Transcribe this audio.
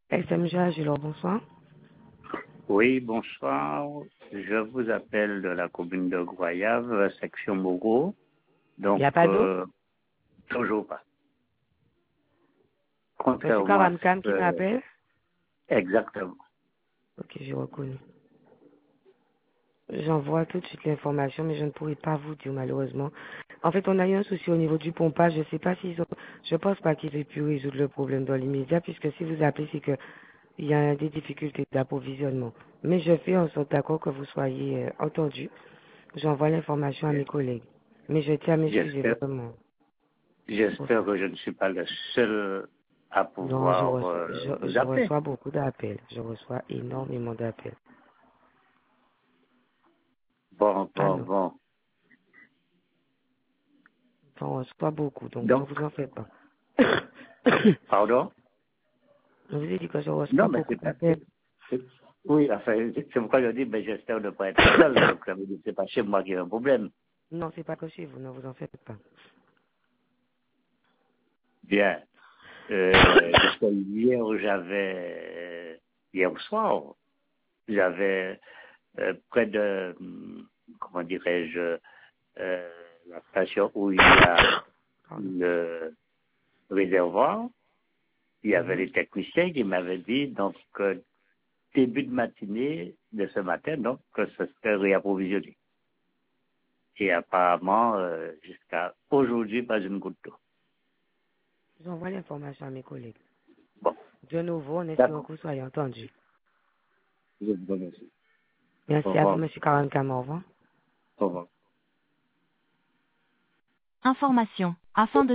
SMG Agilor, bonsoir. Oui, bonsoir. Je vous appelle de la commune de Goyave, section Mogo. Il n'y Donc, a pas d'eau? toujours pas. Monsieur Contrairement à Karamkam qui ce m'appelle? exactement. Ok, j'ai reconnu. J'envoie tout de suite l'information, mais je ne pourrai pas vous dire malheureusement. En fait, on a eu un souci au niveau du pompage. Je sais pas s'ils ont, je pense pas qu'ils aient pu résoudre le problème dans l'immédiat, puisque si vous appelez, c'est que il y a des difficultés d'approvisionnement. Mais je fais en sorte d'accord que vous soyez entendu. J'envoie l'information à mes collègues. Mais je tiens à m'excuser J'espère, vraiment. Pour j'espère ça. que je ne suis pas le seul à Non, pouvoir vous je appeler. reçois beaucoup d'appels. Je reçois énormément d'appels. Bon, Ah bon, non, bon. j'en reçois beaucoup, donc ne Donc, vous en faites pas. pardon? Je vous ai dit que je reçois Non, mais beaucoup c'est pas... d'appels. Oui, enfin, c'est pourquoi je dis, mais j'espère ne pas être seul. Donc, ça veut dire que c'est pas chez moi qu'il y a un problème. Non, c'est pas que chez vous, ne vous en faites pas. Bien. Parce que hier soir, j'avais près de, comment dirais-je, la station où il y a Pardon. le réservoir, il y avait Mhm. les techniciens qui m'avaient dit, donc, début de matinée de ce matin, donc, que ce serait réapprovisionné. Et apparemment, jusqu'à aujourd'hui, pas une goutte d'eau. J'envoie l'information à mes collègues. Bon, De nouveau, en espérant d'accord. que vous soyez entendus. Je vous remercie. Au Merci à vous, revoir. monsieur Karankam. Au revoir. Au revoir. Information. Afin de